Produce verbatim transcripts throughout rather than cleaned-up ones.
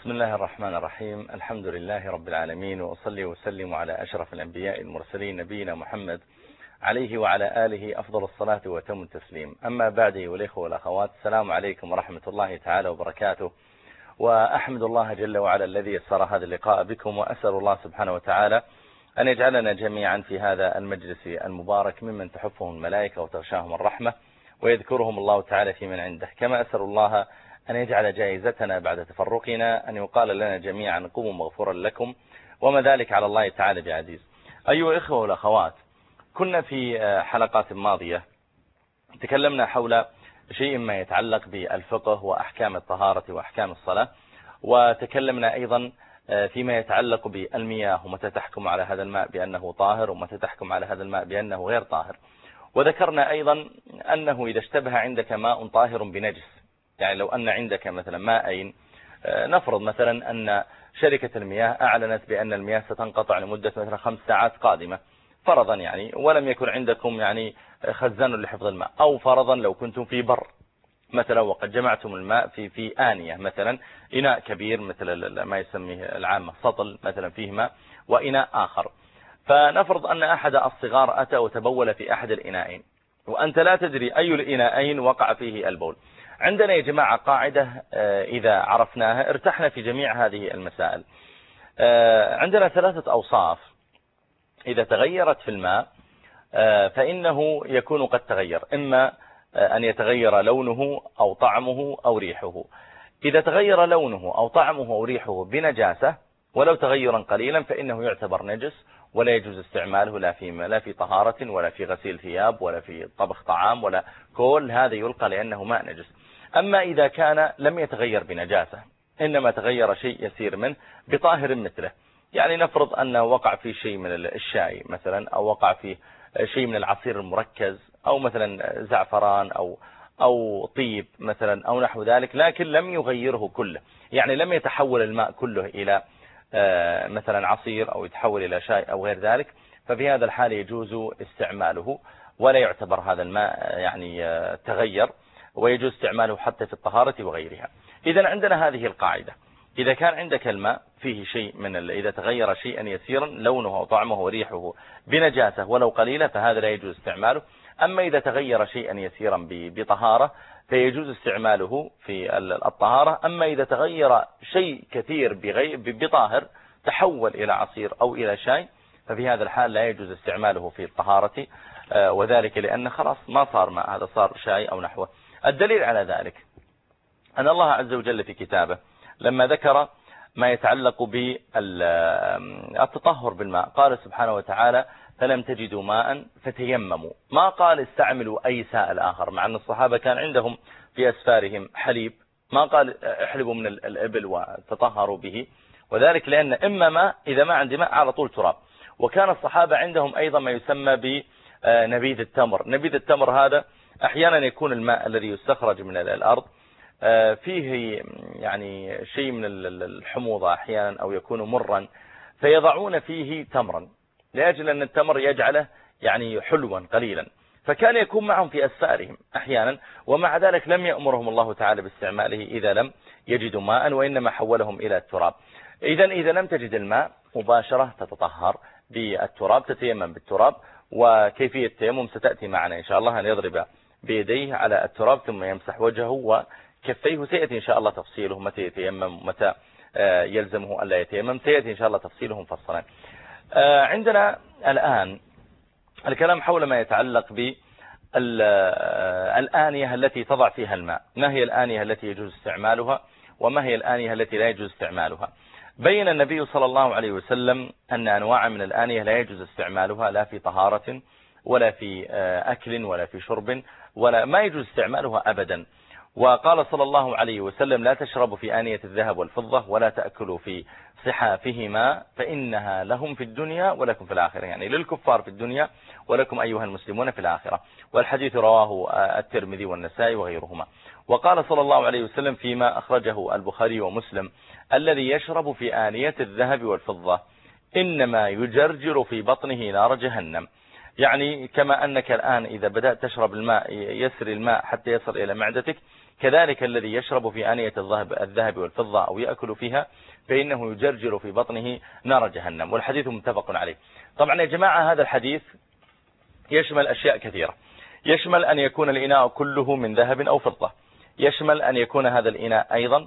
بسم الله الرحمن الرحيم. الحمد لله رب العالمين، وأصلي وسلم على أشرف الأنبياء المرسلين نبينا محمد عليه وعلى آله أفضل الصلاة وتم التسليم. أما بعد، والإخوة والأخوات، السلام عليكم ورحمة الله تعالى وبركاته. وأحمد الله جل وعلا الذي يسر هذا اللقاء بكم، وأسأل الله سبحانه وتعالى أن يجعلنا جميعا في هذا المجلس المبارك ممن تحفهم الملائكة وتغشاهم الرحمة ويذكرهم الله تعالى في من عنده. كما أسأل الله أن يجعل جائزتنا بعد تفرقنا أن يقال لنا جميعا قوموا مغفورا لكم، وما ذلك على الله تعالى بعزيز. أيها الإخوة والأخوات، كنا في حلقات ماضية تكلمنا حول شيء ما يتعلق بالفقه وأحكام الطهارة وأحكام الصلاة، وتكلمنا أيضا فيما يتعلق بالمياه ومتى تحكم على هذا الماء بأنه طاهر ومتى تحكم على هذا الماء بأنه غير طاهر. وذكرنا أيضا أنه إذا اشتبه عندك ماء طاهر بنجس، يعني لو أن عندك مثلا ماءين، نفرض مثلا أن شركة المياه أعلنت بأن المياه ستنقطع لمدة مثلا خمس ساعات قادمة فرضا، يعني ولم يكن عندكم يعني خزان لحفظ الماء، أو فرضا لو كنتم في بر مثلا وقد جمعتم الماء في في آنية، مثلا إناء كبير مثل ما يسميه العامة سطل مثلا فيه ماء، وإناء آخر. فنفرض أن أحد الصغار أتى وتبول في أحد الإناءين، وأنت لا تدري أي الإناءين وقع فيه البول. عندنا يا جماعة قاعدة إذا عرفناها ارتحنا في جميع هذه المسائل. عندنا ثلاثة أوصاف إذا تغيرت في الماء فإنه يكون قد تغير، إما أن يتغير لونه أو طعمه أو ريحه. إذا تغير لونه أو طعمه أو ريحه بنجاسة ولو تغيرا قليلا فإنه يعتبر نجس ولا يجوز استعماله لا في لا في طهارة ولا في غسيل ثياب ولا في طبخ طعام، ولا كل هذا يلقى لأنه ماء نجس. أما إذا كان لم يتغير بنجاسة إنما تغير شيء يسير منه بطاهر مثله، يعني نفرض أنه وقع في شيء من الشاي مثلا، أو وقع في شيء من العصير المركز، أو مثلا زعفران أو أو طيب مثلا أو نحو ذلك، لكن لم يغيره كله، يعني لم يتحول الماء كله إلى مثلا عصير أو يتحول إلى شاي أو غير ذلك، ففي هذا الحال يجوز استعماله ولا يعتبر هذا الماء يعني تغير، ويجوز استعماله حتى في الطهارة وغيرها. إذا عندنا هذه القاعدة: إذا كان عندك الماء فيه شيء من ال... إذا تغير شيئا يسيرا لونه وطعمه وريحه بنجاسة ولو قليلة فهذا لا يجوز استعماله. أما إذا تغير شيئا يسيرا ب... بطهارة فيجوز استعماله في الطهارة. أما إذا تغير شيء كثير بغير بطاهر تحول إلى عصير أو إلى شاي ففي هذا الحال لا يجوز استعماله في الطهارة، وذلك لأن خلاص ما صار ماء، هذا صار شاي أو نحوه. الدليل على ذلك أن الله عز وجل في كتابه لما ذكر ما يتعلق بالتطهر بالماء قال سبحانه وتعالى: فلم تجدوا ماء فتيمموا. ما قال استعملوا أي سائل آخر، مع أن الصحابة كان عندهم في أسفارهم حليب، ما قال احلبوا من الإبل وتطهروا به، وذلك لأن إما ما إذا ما عندي ماء على طول تراب. وكان الصحابة عندهم أيضا ما يسمى بنبيذ التمر. نبيذ التمر هذا أحيانا يكون الماء الذي يستخرج من الأرض فيه يعني شيء من الحموضة أحيانا أو يكون مرا، فيضعون فيه تمرا لأجل أن التمر يجعله يعني حلوا قليلا، فكان يكون معهم في أسفارهم أحيانا، ومع ذلك لم يأمرهم الله تعالى باستعماله إذا لم يجدوا ماء، وإنما حولهم إلى التراب. إذا إذا لم تجد الماء مباشرة تتطهر بالتراب، تتيمم بالتراب. وكيفية التيمم ستأتي معنا إن شاء الله، أن يضرب بيديه على التراب ثم يمسح وجهه وكفيه. سيأتي إن شاء الله تفصيله متى يتيمم متى يلزمه ألا يتيمم، سيأتي إن شاء الله تفصيله مفصلا. عندنا الآن الكلام حول ما يتعلق بالآنية التي تضع فيها الماء. ما هي الآنية التي يجوز استعمالها وما هي الآنية التي لا يجوز استعمالها؟ بين النبي صلى الله عليه وسلم أن أنواع من الآنية لا يجوز استعمالها لا في طهارة ولا في أكل ولا في شرب، ولا ما يجوز استعمالها أبدا. وقال صلى الله عليه وسلم: لا تشربوا في آنية الذهب والفضة ولا تأكلوا في صحافهما فإنها لهم في الدنيا ولكم في الآخرة، يعني للكفار في الدنيا ولكم أيها المسلمون في الآخرة. والحديث رواه الترمذي والنسائي وغيرهما. وقال صلى الله عليه وسلم فيما أخرجه البخاري ومسلم: الذي يشرب في آنية الذهب والفضة إنما يجرجر في بطنه نار جهنم. يعني كما أنك الآن إذا بدأت تشرب الماء يسري الماء حتى يصل إلى معدتك، كذلك الذي يشرب في آنية الذهب الذهب والفضة أو يأكل فيها فإنه يجرجر في بطنه نار جهنم، والحديث متفق عليه. طبعا يا جماعة هذا الحديث يشمل أشياء كثيرة، يشمل أن يكون الإناء كله من ذهب أو فضة، يشمل أن يكون هذا الإناء أيضا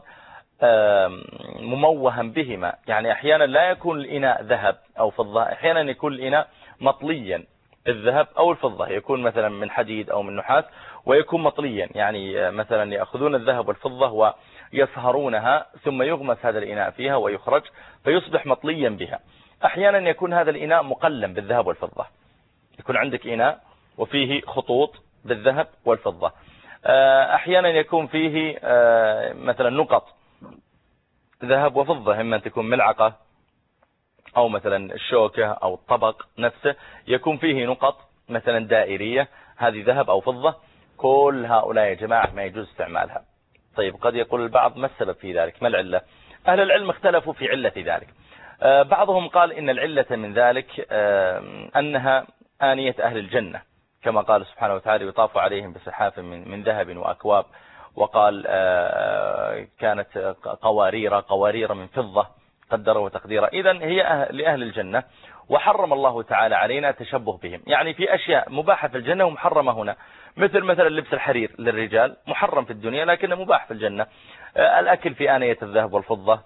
مموها بهما، يعني أحيانا لا يكون الإناء ذهب أو فضة، أحيانا يكون الإناء مطليا الذهب أو الفضة، يكون مثلا من حديد أو من نحاس ويكون مطليا، يعني مثلا يأخذون الذهب والفضة ويصهرونها ثم يغمس هذا الإناء فيها ويخرج فيصبح مطليا بها. أحيانا يكون هذا الإناء مقلم بالذهب والفضة، يكون عندك إناء وفيه خطوط بالذهب والفضة. أحيانا يكون فيه مثلا نقط ذهب وفضة، إما أن تكون ملعقة أو مثلا الشوكة أو الطبق نفسه يكون فيه نقط مثلا دائرية، هذه ذهب أو فضة. كل هؤلاء يا جماعة ما يجوز استعمالها. طيب قد يقول البعض ما السبب في ذلك، ما العلة؟ أهل العلم اختلفوا في علة ذلك. بعضهم قال إن العلة من ذلك أنها آنية أهل الجنة، كما قال سبحانه وتعالى يطاف عليهم بسحاف من من ذهب وأكواب، وقال كانت قوارير قوارير من فضة قدره وتقديره. إذن هي لأهل الجنة، وحرم الله تعالى علينا التشبه بهم، يعني في أشياء مباحة في الجنة ومحرمة هنا، مثل مثلا لبس الحرير للرجال محرم في الدنيا لكنه مباح في الجنة. الأكل في آنية الذهب والفضة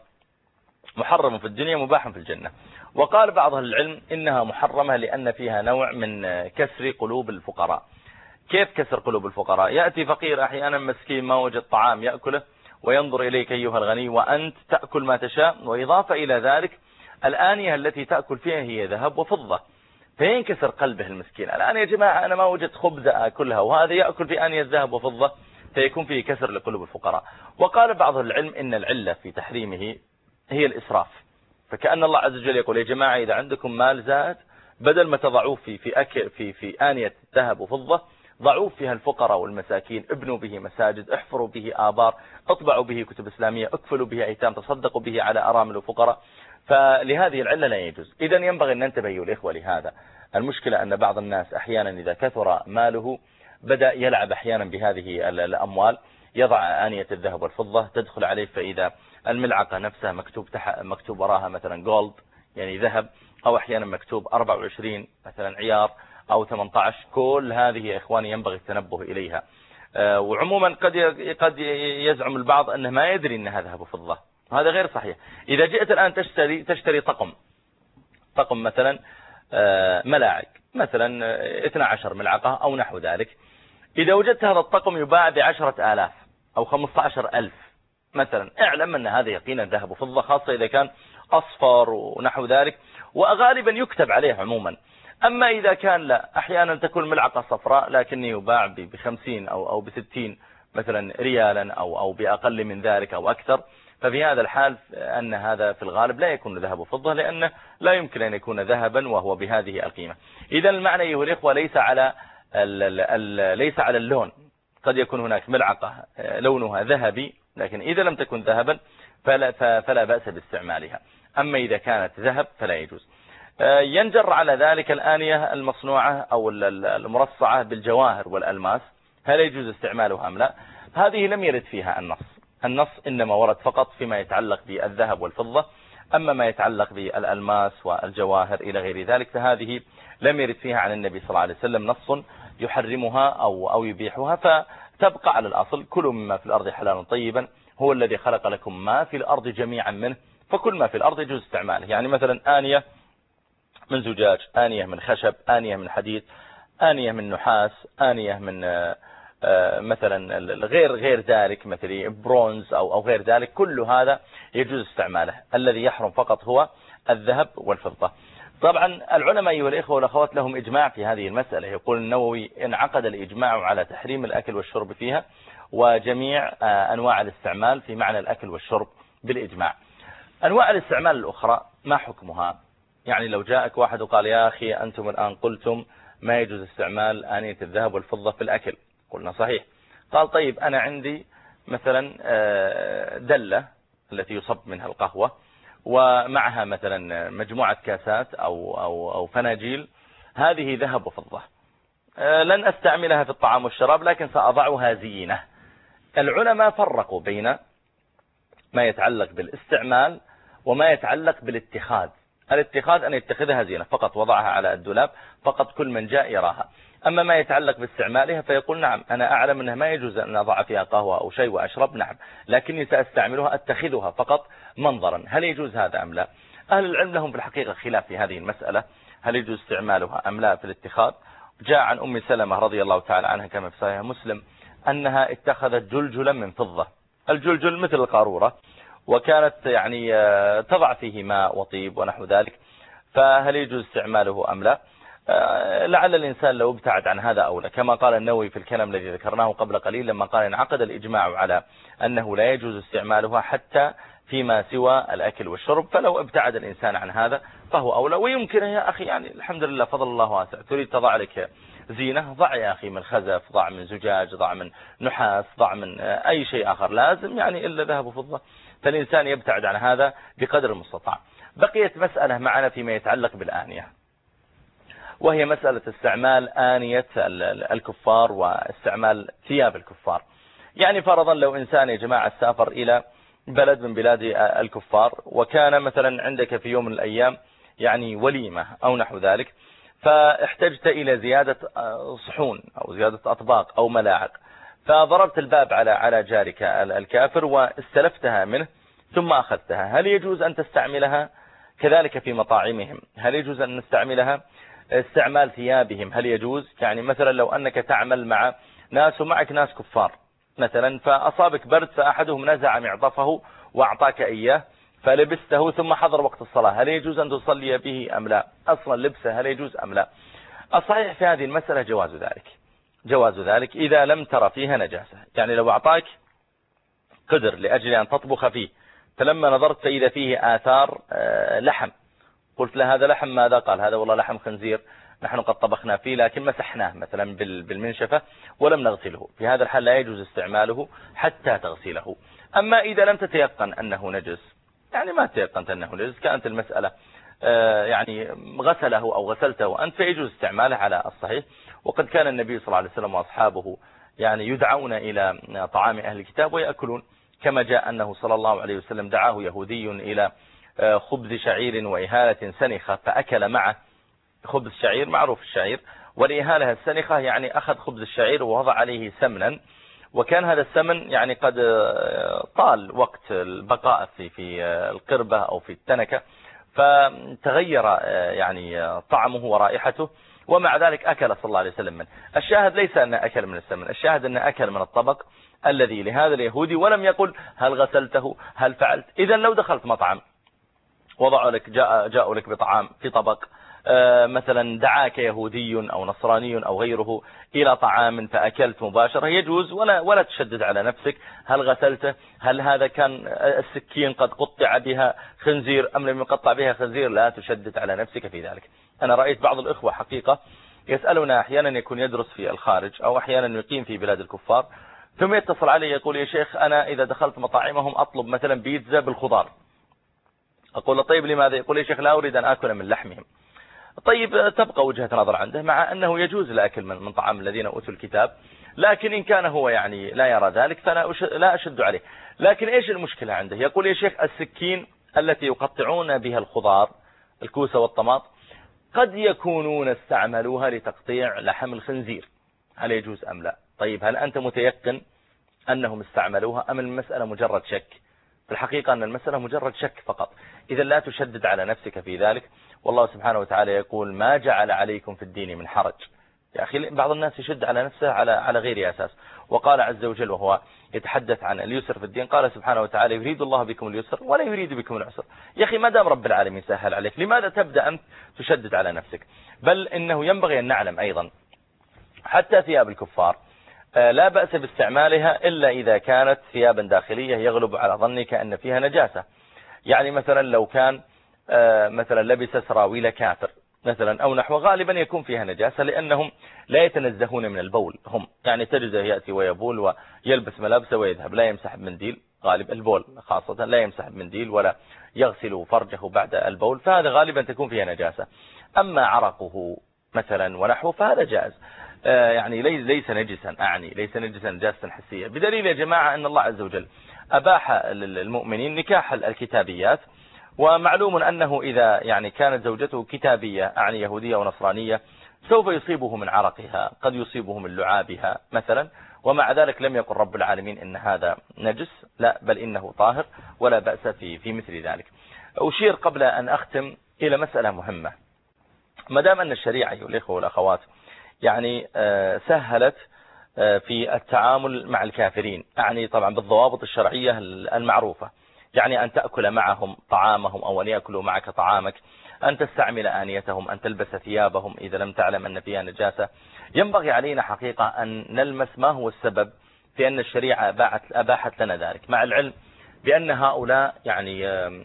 محرم في الدنيا مباح في الجنة. وقال بعض أهل العلم إنها محرمة لأن فيها نوع من كسر قلوب الفقراء. كيف كسر قلوب الفقراء؟ يأتي فقير أحيانا مسكين ما وجد طعام يأكله وينظر إليك أيها الغني وأنت تأكل ما تشاء، وإضافة إلى ذلك الآنية التي تأكل فيها هي ذهب وفضة، فينكسر قلبه المسكين. الآن يا جماعة أنا ما وجدت خبزة أكلها وهذا يأكل في آنية ذهب وفضة، فيكون فيه كسر لقلوب الفقراء. وقال بعض العلم إن العلة في تحريمه هي الإسراف، فكأن الله عز وجل يقول يا جماعة إذا عندكم مال زائد بدل ما تضعوه في في أكل في في آنية ذهب وفضة ضعوه فيها الفقراء والمساكين، ابنوا به مساجد، احفروا به آبار، اطبعوا به كتب إسلامية، اكفلوا به أيتام، تصدقوا به على أرامل وفقراء. فلهذه العلة لا يجوز. إذا ينبغي أن ننتبه أيها الإخوة لهذا. المشكلة أن بعض الناس أحيانا إذا كثر ماله بدأ يلعب أحيانا بهذه الأموال، يضع آنية الذهب والفضة تدخل عليه، فإذا الملعقة نفسها مكتوب تحت مكتوب وراها مثلا جولد يعني ذهب، أو أحيانا مكتوب أربعة وعشرين مثلا عيار أو ثمانية عشر. كل هذه يا إخواني ينبغي التنبه إليها. وعموما قد قد يزعم البعض أنه ما يدري أنها ذهب وفضة، هذا غير صحيح. إذا جئت الآن تشتري تشتري طقم طقم مثلا ملاعق مثلا اثنتي عشرة ملعقة أو نحو ذلك، إذا وجدت هذا الطقم يباع بعشرة آلاف أو خمسة عشر ألف مثلا، اعلم أن هذا يقينا ذهب وفضة، خاصة إذا كان أصفر ونحو ذلك، وغالبا يكتب عليه عموما. أما إذا كان لا، أحيانا تكون ملعقة صفراء لكن يباع بخمسين أو أو بستين مثلا ريالا أو أو بأقل من ذلك أو أكثر، ففي هذا الحال أن هذا في الغالب لا يكون ذهب وفضة، لأنه لا يمكن أن يكون ذهبا وهو بهذه القيمة. إذا المعنى أيها الإخوة ليس على ليس على اللون، قد يكون هناك ملعقة لونها ذهبي لكن إذا لم تكن ذهبا فلا, فلا بأس باستعمالها، أما إذا كانت ذهب فلا يجوز. ينجر على ذلك الآنية المصنوعة أو المرصعة بالجواهر والألماس، هل يجوز استعمالها أم لا؟ هذه لم يرد فيها النص، النص إنما ورد فقط فيما يتعلق بالذهب والفضة، أما ما يتعلق بالألماس والجواهر إلى غير ذلك فهذه لم يرد فيها عن النبي صلى الله عليه وسلم نص يحرمها أو أو يبيحها، فتبقى على الأصل كلوا مما في الأرض حلالا طيبا، هو الذي خلق لكم ما في الأرض جميعا منه، فكل ما في الأرض يجوز استعماله. يعني مثلا آنية من زجاج، آنية من خشب، آنية من حديد، آنية من نحاس، آنية من مثلا غير غير ذلك مثل برونز أو أو غير ذلك، كل هذا يجوز استعماله. الذي يحرم فقط هو الذهب والفضة. طبعا العلماء أيها الإخوة والأخوات لهم إجماع في هذه المسألة. يقول النووي انعقد الإجماع على تحريم الأكل والشرب فيها وجميع أنواع الاستعمال في معنى الأكل والشرب بالإجماع. أنواع الاستعمال الأخرى ما حكمها؟ يعني لو جاءك واحد وقال يا أخي أنتم الآن قلتم ما يجوز استعمال آنية الذهب والفضة في الأكل، قلنا صحيح. قال طيب أنا عندي مثلا دلة التي يصب منها القهوة ومعها مثلا مجموعة كاسات أو, أو, أو فناجيل، هذه ذهب وفضة، لن أستعملها في الطعام والشراب لكن سأضعها زينة. العلماء فرقوا بين ما يتعلق بالاستعمال وما يتعلق بالاتخاذ. الاتخاذ أن يتخذها زينة فقط، وضعها على الدولاب فقط كل من جاء يراها. أما ما يتعلق باستعمالها فيقول نعم أنا أعلم أنها ما يجوز أن أضع فيها قهوة أو شيء وأشرب، نعم، لكني سأستعملها أتخذها فقط منظرا. هل يجوز هذا أم لا؟ أهل العلم لهم في الحقيقة خلاف في هذه المسألة، هل يجوز استعمالها أم لا في الاتخاذ. جاء عن أم سلمة رضي الله تعالى عنها كما في صحيح مسلم أنها اتخذت جلجلا من فضة، الجلجل مثل القارورة، وكانت يعني تضع فيه ماء وطيب ونحو ذلك، فهل يجوز استعماله أم لا؟ لعل الإنسان لو ابتعد عن هذا أولى، كما قال النووي في الكلام الذي ذكرناه قبل قليل لما قال انعقد الإجماع على أنه لا يجوز استعمالها حتى فيما سوى الأكل والشرب، فلو ابتعد الإنسان عن هذا فهو أولى. ويمكن يا أخي يعني الحمد لله فضل الله واسع، تريد تضع لك زينة ضع يا أخي من خزف، ضع من زجاج، ضع من نحاس، ضع من أي شيء آخر، لازم يعني إلا ذهب وفضة، فالإنسان يبتعد عن هذا بقدر المستطاع. بقيت مسألة معنا فيما يتعلق بالآنية، وهي مسألة استعمال آنية الكفار واستعمال ثياب الكفار. يعني فرضا لو إنسان يا جماعة سافر إلى بلد من بلاد الكفار، وكان مثلا عندك في يوم من الأيام يعني وليمة أو نحو ذلك، فاحتجت إلى زيادة صحون أو زيادة أطباق أو ملاعق، فضربت الباب على على جارك الكافر واستلفتها منه ثم أخذتها، هل يجوز أن تستعملها كذلك في مطاعمهم؟ هل يجوز أن نستعملها؟ استعمال ثيابهم هل يجوز؟ يعني مثلا لو أنك تعمل مع ناس ومعك ناس كفار مثلا، فأصابك برد فأحدهم نزع معطفه وأعطاك إياه فلبسته ثم حضر وقت الصلاة، هل يجوز أن تصلي به أم لا؟ أصلا لبسه هل يجوز أم لا؟ الصحيح في هذه المسألة جواز ذلك، جواز ذلك إذا لم ترى فيها نجاسة. يعني لو أعطاك قدر لأجل أن تطبخ فيه، فلما نظرت فإذا فيه آثار لحم، قلت له هذا لحم ماذا؟ قال هذا والله لحم خنزير نحن قد طبخنا فيه لكن مسحناه مثلا بالمنشفة ولم نغسله، في هذا الحال لا يجوز استعماله حتى تغسله. أما إذا لم تتيقن أنه نجس، يعني ما تيقنت أنه نجس، كانت المسألة يعني غسله أو غسلته أنت، فيجوز استعماله على الصحيح. وقد كان النبي صلى الله عليه وسلم وأصحابه يعني يدعون إلى طعام أهل الكتاب ويأكلون، كما جاء أنه صلى الله عليه وسلم دعاه يهودي إلى خبز شعير وإهالة سنخة فأكل معه. خبز شعير معروف الشعير، والإهالة السنخة يعني أخذ خبز الشعير ووضع عليه سمنا، وكان هذا السمن يعني قد طال وقت البقاء في في القربة أو في التنكة، فتغير يعني طعمه ورائحته، ومع ذلك أكل صلى الله عليه وسلم منه. الشاهد ليس أن أكل من السمن، الشاهد أن أكل من الطبق الذي لهذا اليهودي، ولم يقل هل غسلته هل فعلت. إذا لو دخلت مطعم وضعوا لك جاء جاءوا لك بطعام في طبق، مثلا دعاك يهودي أو نصراني أو غيره إلى طعام فأكلت مباشرة، يجوز ولا ولا تشدد على نفسك هل غسلته، هل هذا كان السكين قد قطع بها خنزير أم لم يقطع بها خنزير، لا تشدد على نفسك في ذلك. أنا رأيت بعض الإخوة حقيقة يسألنا أحيانا يكون يدرس في الخارج أو أحيانا يقيم في بلاد الكفار، ثم يتصل علي يقول يا شيخ أنا إذا دخلت مطاعمهم أطلب مثلا بيتزا بالخضار. أقول له طيب لماذا؟ يقول يا شيخ لا أريد أن أكل من لحمهم. طيب تبقى وجهة نظر عنده، مع أنه يجوز الأكل من من طعام الذين أوتوا الكتاب، لكن إن كان هو يعني لا يرى ذلك فلا لا أشد عليه. لكن إيش المشكلة عنده؟ يقول يا شيخ السكين التي يقطعون بها الخضار الكوسة والطماط قد يكونون استعملوها لتقطيع لحم الخنزير، هل يجوز أم لا؟ طيب هل أنت متيقن أنهم استعملوها أم المسألة مجرد شك؟ في الحقيقة أن المسألة مجرد شك فقط، إذا لا تشدد على نفسك في ذلك. والله سبحانه وتعالى يقول ما جعل عليكم في الدين من حرج. يا أخي بعض الناس يشد على نفسه على على غير أساس. وقال عز وجل وهو يتحدث عن اليسر في الدين، قال سبحانه وتعالى يريد الله بكم اليسر ولا يريد بكم العسر. يا أخي ما دام رب العالمين سهل عليك لماذا تبدأ أنت تشدد على نفسك؟ بل إنه ينبغي أن نعلم أيضا حتى ثياب الكفار لا بأس باستعمالها إلا إذا كانت ثيابا داخلية يغلب على ظنك أن فيها نجاسة. يعني مثلا لو كان مثلا لبس سراويل كافر مثلا أو نحو، غالبا يكون فيها نجاسة لأنهم لا يتنزهون من البول، هم يعني تجده يأتي ويبول ويلبس ملابسه ويذهب، لا يمسح بمنديل، غالب البول خاصة لا يمسح بمنديل ولا يغسل فرجه بعد البول، فهذا غالبا تكون فيها نجاسة. أما عرقه مثلا ونحوه فهذا جائز. يعني ليس نجسا، أعني ليس نجسا نجاسة حسية، بدليل يا جماعة أن الله عز وجل أباح للمؤمنين نكاح الكتابيات، ومعلوم أنه إذا يعني كانت زوجته كتابية أعني يهودية ونصرانية سوف يصيبه من عرقها، قد يصيبه من لعابها مثلا، ومع ذلك لم يقل رب العالمين إن هذا نجس، لا بل إنه طاهر ولا بأس في في مثل ذلك. أشير قبل أن أختم إلى مسألة مهمة. ما دام أن الشريعة أيها الإخوة والأخوات يعني سهلت في التعامل مع الكافرين، أعني طبعا بالضوابط الشرعية المعروفة، يعني أن تأكل معهم طعامهم أو أن يأكلوا معك طعامك، أن تستعمل آنيتهم، أن تلبس ثيابهم إذا لم تعلم أن فيها نجاسة. ينبغي علينا حقيقة أن نلمس ما هو السبب في أن الشريعة أباحت لنا ذلك، مع العلم بأن هؤلاء يعني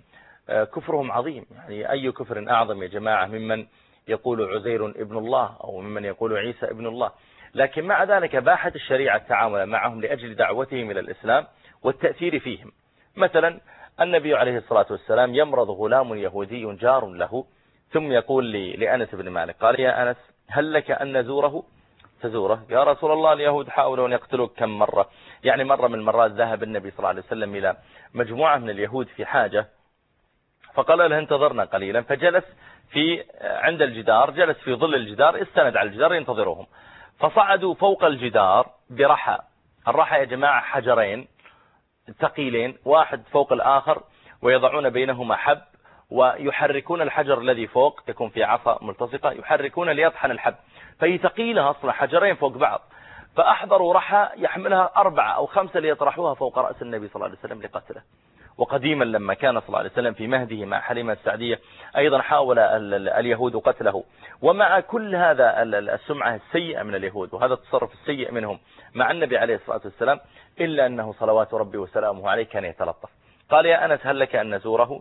كفرهم عظيم. يعني أي كفر أعظم يا جماعة ممن يقول عزير ابن الله أو ممن يقول عيسى ابن الله، لكن مع ذلك باحت الشريعة التعامل معهم لأجل دعوتهم إلى الإسلام والتأثير فيهم. مثلا النبي عليه الصلاة والسلام يمرض غلام يهودي جار له، ثم يقول لأنس بن مالك قال يا أنس هل لك أن نزوره؟ تزوره يا رسول الله، اليهود حاولوا أن يقتلوك كم مرة. يعني مرة من المرات ذهب النبي صلى الله عليه وسلم إلى مجموعة من اليهود في حاجة، فقال له انتظرنا قليلا، فجلس في عند الجدار، جلس في ظل الجدار، استند على الجدار ينتظرهم. فصعدوا فوق الجدار برحى، الرحى يا جماعة حجرين ثقيلين واحد فوق الآخر، ويضعون بينهما حب، ويحركون الحجر الذي فوق يكون في عصا ملتصقة، يحركون ليطحن الحب، فهي ثقيلة أصلا حجرين فوق بعض. فأحضروا رحى يحملها أربعة أو خمسة ليطرحوها فوق رأس النبي صلى الله عليه وسلم لقتله. وقديما لما كان صلى الله عليه وسلم في مهده مع حليمة السعدية أيضا حاول اليهود قتله. ومع كل هذا السمعة السيئة من اليهود وهذا التصرف السيء منهم مع النبي عليه الصلاة والسلام، إلا أنه صلوات ربي وسلامه عليه كان يتلطف. قال يا أنس هل لك أن نزوره؟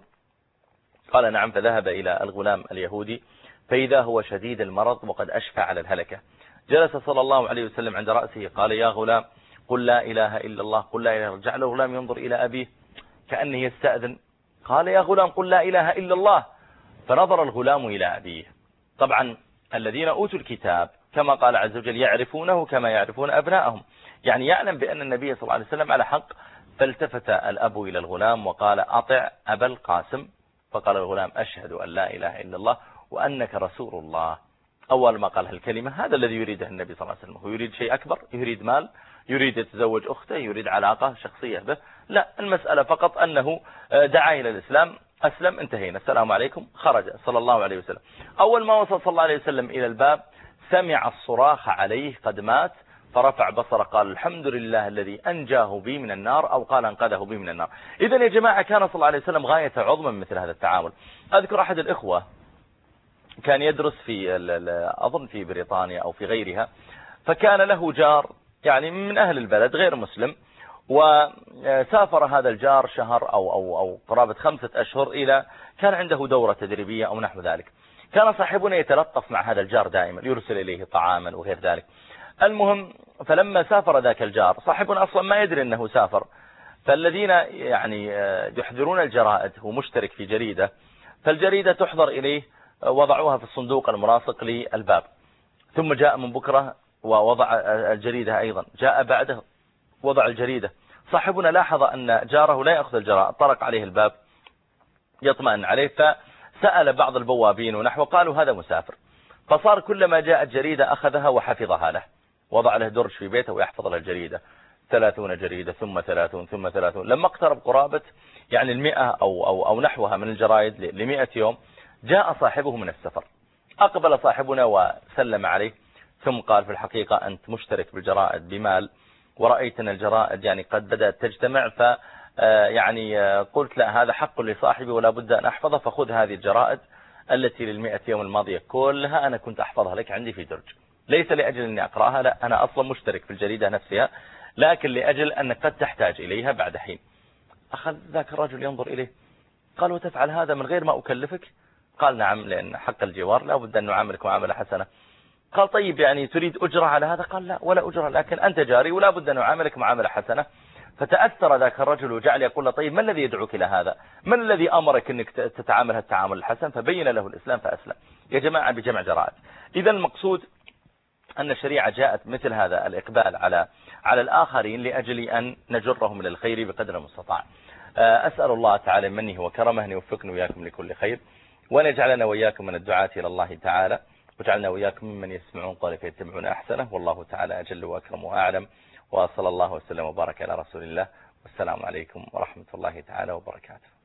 قال نعم. فذهب إلى الغلام اليهودي فإذا هو شديد المرض وقد أشفى على الهلكة. جلس صلى الله عليه وسلم عند رأسه قال يا غلام قل لا إله إلا الله، قل لا إله. جعل الغلام ينظر إلى أبيه كأنه يستأذن، قال يا غلام قل لا إله إلا الله. فنظر الغلام إلى أبيه. طبعا الذين أوتوا الكتاب كما قال عز وجل يعرفونه كما يعرفون أبنائهم، يعني يعلم بأن النبي صلى الله عليه وسلم على حق. فالتفت الأب إلى الغلام وقال أطع أبا القاسم. فقال الغلام أشهد أن لا إله إلا الله وأنك رسول الله. أول ما قال هالكلمة هذا الذي يريده النبي صلى الله عليه وسلم. هو يريد شيء أكبر، يريد مال، يريد يتزوج أخته، يريد علاقة شخصية به، لا، المسألة فقط أنه دعا إلى الإسلام، أسلم، انتهينا، السلام عليكم، خرج صلى الله عليه وسلم. أول ما وصل صلى الله عليه وسلم إلى الباب سمع الصراخ عليه قد مات، فرفع بصره قال الحمد لله الذي أنجاه بي من النار، أو قال أنقذه بي من النار. إذن يا جماعة كان صلى الله عليه وسلم غاية عظمى من مثل هذا التعامل. أذكر أحد الإخوة كان يدرس في أظن في بريطانيا أو في غيرها، فكان له جار يعني من أهل البلد غير مسلم، وسافر هذا الجار شهر أو, أو, أو قرابة خمسة أشهر إلى كان عنده دورة تدريبية أو نحو ذلك. كان صاحبنا يتلطف مع هذا الجار دائما، يرسل إليه طعاما وغير ذلك. المهم فلما سافر ذاك الجار صاحبنا أصلا ما يدري أنه سافر، فالذين يعني يحضرون الجرائد، هو مشترك في جريدة، فالجريدة تحضر إليه، وضعوها في الصندوق الملاصق للباب. ثم جاء من بكرة ووضع الجريدة أيضا، جاء بعده وضع الجريدة. صاحبنا لاحظ أن جاره لا يأخذ الجرائد، طرق عليه الباب يطمئن عليه، فسأل بعض البوابين ونحو، قالوا هذا مسافر. فصار كلما جاءت جريدة أخذها وحفظها له، وضع له درج في بيته ويحفظ له الجريدة، ثلاثون جريدة ثم ثلاثون ثم ثلاثون. لما اقترب قرابة يعني المئة أو, أو, أو نحوها من الجرائد لمئة يوم، جاء صاحبه من السفر. أقبل صاحبنا وسلم عليه، ثم قال في الحقيقة أنت مشترك بالجرائد بمال، ورأيت أن الجرائد يعني قد بدأت تجتمع، ف يعني قلت لا، هذا حق لصاحبي ولا بد أن أحفظه، فخذ هذه الجرائد التي للمئة يوم الماضية كلها أنا كنت أحفظها لك عندي في درج، ليس لأجل أني أقرأها، لا، أنا أصلا مشترك في الجريدة نفسها، لكن لأجل أنك قد تحتاج إليها بعد حين. أخذ ذاك الرجل ينظر إليه، قال وتفعل هذا من غير ما أكلفك؟ قال نعم، لأن حق الجوار لا بد أن نعاملك معاملة حسنة. قال طيب يعني تريد أجرة على هذا؟ قال لا، ولا أجرة، لكن أنت جاري ولا بد أن نعاملك معاملة حسنة. فتأثر ذاك الرجل وجعل يقول له طيب ما الذي يدعوك إلى هذا؟ من الذي أمرك أنك تتعامل هالتعامل الحسن؟ فبين له الإسلام فأسلم. يا جماعة بجمع جرائد. إذا المقصود أن الشريعة جاءت مثل هذا الإقبال على على الآخرين لأجل أن نجرهم إلى الخير بقدر المستطاع. أسأل الله تعالى منه وكرمه أن يوفقنا وإياكم لكل خير، وأن يجعلنا وإياكم من الدعاة إلى الله تعالى، وجعلنا وإياكم ممن يسمعون قولك فيتبعون أحسنه، والله تعالى أجل وأكرم وأعلم، وصلى الله وسلم وبارك على رسول الله، والسلام عليكم ورحمة الله تعالى وبركاته.